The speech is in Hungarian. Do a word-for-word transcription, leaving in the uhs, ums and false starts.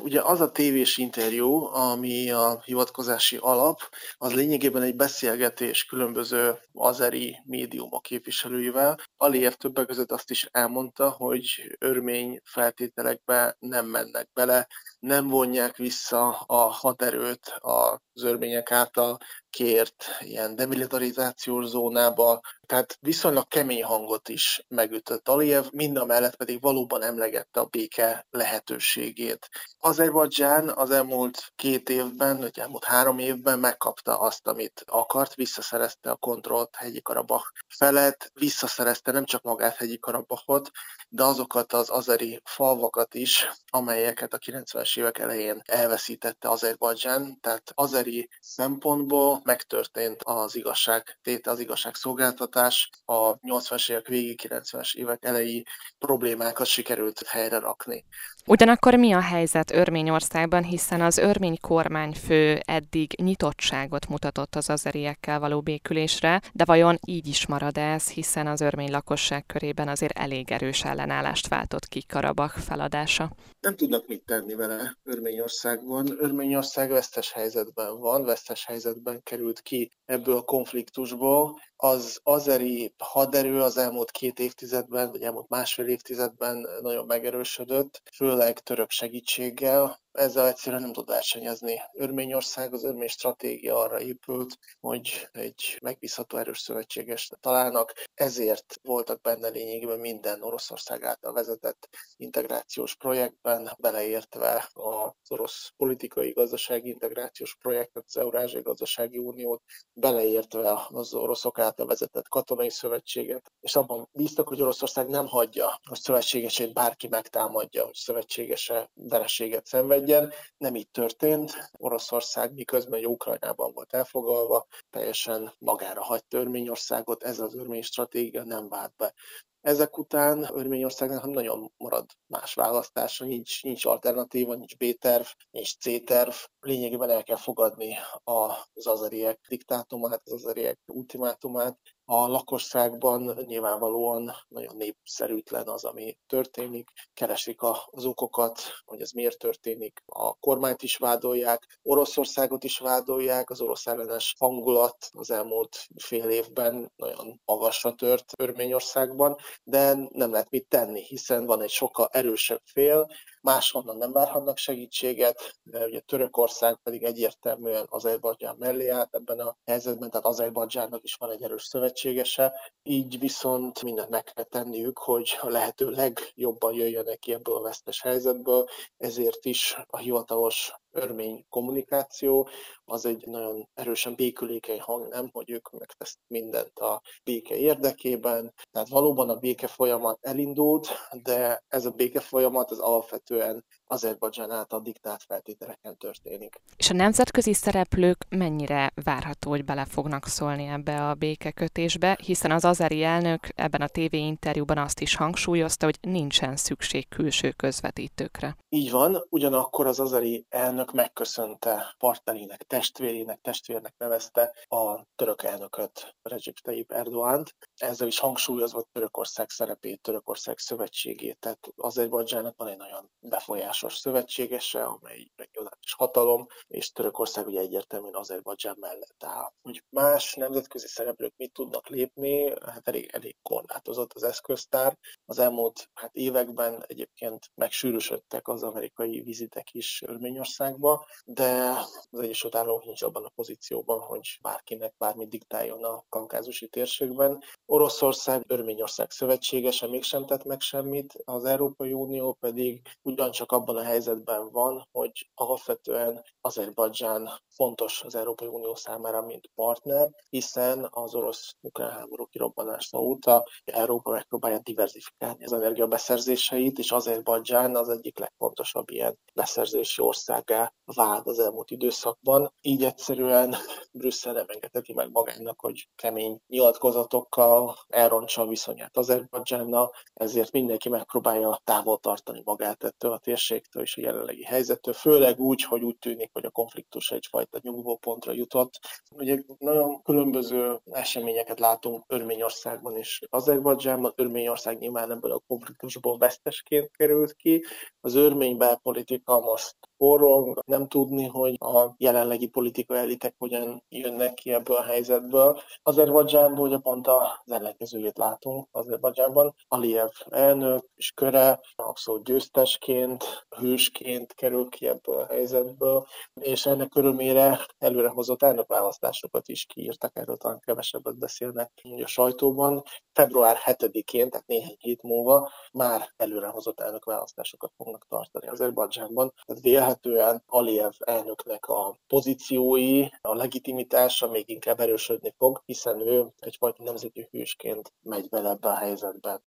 ugye az a tévés interjú, ami a hivatkozási alap, az lényegében egy beszélgetés különböző azeri médiumok képviselőivel. Aliyev többek között azt is elmondta, hogy örmény feltételekbe nem mennek bele, nem vonják vissza a haderőt az örmények által kért ilyen demilitarizációs zónába, tehát viszonylag kemény hangot is megütött Aliyev, mindamellett pedig valóban emlegette a béke lehetőségét. Azerbajdzsán az elmúlt két évben, vagy elmúlt három évben megkapta azt, amit akart, visszaszerezte a kontrollt hegyi Karabakh felett, visszaszerezte nem csak magát hegyi Karabachot, de azokat az azeri falvakat is, amelyeket a kilencvenes évek elején elveszítette Azerbajdzsán, tehát azeri szempontból megtörtént az igazságtétel, az igazságszolgáltatás, a nyolcvanas évek végi, kilencvenes évek elejé problémákat sikerült helyre rakni. Ugyanakkor mi a helyzet Örményországban, hiszen az örmény kormányfő eddig nyitottságot mutatott az azeriekkel való békülésre, de vajon így is marad ez, hiszen az örmény lakosság körében azért elég erős ellenállást váltott ki Karabakh feladása? Nem tudnak mit tenni vele Örményországban. Örményország vesztes helyzetben van, vesztes helyzetben került ki ebből a konfliktusból. Az azeri haderő az elmúlt két évtizedben, vagy elmúlt másfél évtizedben nagyon megerősödött, főleg török segítséggel. Ezzel egyszerűen nem tud versenyezni. Örményország, az örmény stratégia arra épült, hogy egy megbízható erős szövetséges találnak, ezért voltak benne lényegében minden Oroszország által vezetett integrációs projektben, beleértve az orosz politikai, gazdasági integrációs projektet, az Eurázsiai Gazdasági Uniót, beleértve az oroszok által vezetett katonai szövetséget, és abban bíztak, hogy Oroszország nem hagyja, hogy szövetségesét bárki megtámadja, hogy szövetségese vereséget szenvedjen. Nem így történt. Oroszország miközben Ukrajnában volt elfoglalva, teljesen magára hagyta Örményországot, ez az örmény stratégia nem vált be. Ezek után Örményországnak nagyon marad más választása, nincs, nincs alternatíva, nincs B-terv, nincs C-terv. Lényegében el kell fogadni az azeriek diktátumát, az azeriek ultimátumát. A lakosságban nyilvánvalóan nagyon népszerűtlen az, ami történik. Keresik az okokat, hogy ez miért történik. A kormányt is vádolják, Oroszországot is vádolják, az orosz ellenes hangulat az elmúlt fél évben nagyon magasra tört Örményországban, de nem lehet mit tenni, hiszen van egy sokkal erősebb fél, máshonnan nem várhatnak segítséget, de ugye Törökország pedig egyértelműen Azerbajdzsán mellé állt ebben a helyzetben, tehát Azerbajdzsánnak is van egy erős szövetségese, így viszont mindent meg kell tenniük, hogy a lehető legjobban jöjjenek ki ebből a vesztes helyzetből, ezért is a hivatalos örmény kommunikáció az egy nagyon erősen békülékeny hang, nem, hogy ők megtesznek mindent a béke érdekében. Tehát valóban a béke folyamat elindult, de ez a béke folyamat az alapvetően Azerbajdzsán által diktált feltételeken történik. És a nemzetközi szereplők mennyire várható, hogy bele fognak szólni ebbe a békekötésbe, hiszen az azeri elnök ebben a tévéinterjúban azt is hangsúlyozta, hogy nincsen szükség külső közvetítőkre. Így van, ugyanakkor az azeri elnök megköszönte partnerének, testvérének, testvérnek nevezte a török elnököt, Recep Tayyip Erdoğant, ezzel is hangsúlyozva Törökország szerepét, Törökország szövetségét, tehát Azerbajdzsánnak van egy nagyon befolyásos szövetségese, amely regionális hatalom, és Törökország ugye egyértelműen Azerbajdzsán mellett áll. Hogy más nemzetközi szereplők mit tudnak lépni, hát elég, elég korlátozott az eszköztár. Az elmúlt hát években egyébként megsűrűsödtek az amerikai vizitek is Örményországba, de az Egyesült Államok nincs abban a pozícióban, hogy bárkinek bármit diktáljon a kaukázusi térségben. Oroszország, Örményország szövetségese mégsem tett meg semmit, az Európai Unió pedig ugyancsak abban a helyzetben van, hogy alapvetően Azerbajdzsán fontos az Európai Unió számára, mint partner, hiszen az orosz-ukrán háború kirobbanása óta Európa megpróbálja diverzifikálni az energiabeszerzéseit, és Azerbajdzsán az egyik legfontosabb ilyen beszerzési országá vált az elmúlt időszakban. Így egyszerűen Brüsszel nem engedheti meg magának, hogy kemény nyilatkozatokkal elrontsa a viszonyát Azerbajdzsánnal, ezért mindenki megpróbálja távol tartani magát ettől a térségtől és a jelenlegi helyzettől, főleg úgy, hogy úgy tűnik, hogy a konfliktus egyfajta nyugvópontra jutott. Ugye nagyon különböző eseményeket látunk Örményországban és Azerbajdzsánban. Örményország nyilván ebből a konfliktusból vesztesként került ki. Az örmény belpolitika most forrong, nem tudni, hogy a jelenlegi politikai elitek hogyan jönnek ki ebből a helyzetből. Azerbajdzsánból ugye pont az ellenkezőjét látunk Azerbajdzsánban. Aliyev elnök és köre abszolút győztesként, hősként kerül ki ebből a helyzetből, és ennek örömére előrehozott elnökválasztásokat is kiírtak, erről talán kevesebbet beszélnek a sajtóban. február hetedikén, tehát néhány hét múlva már előrehozott elnökválasztásokat fognak tartani Azerbajdzsánban. Tehát vélhetően Aliyev elnöknek a pozíciói, a legitimitása még inkább erősödni fog, hiszen ő egyfajta nemzeti hősként megy bele ebbe a helyzetbe.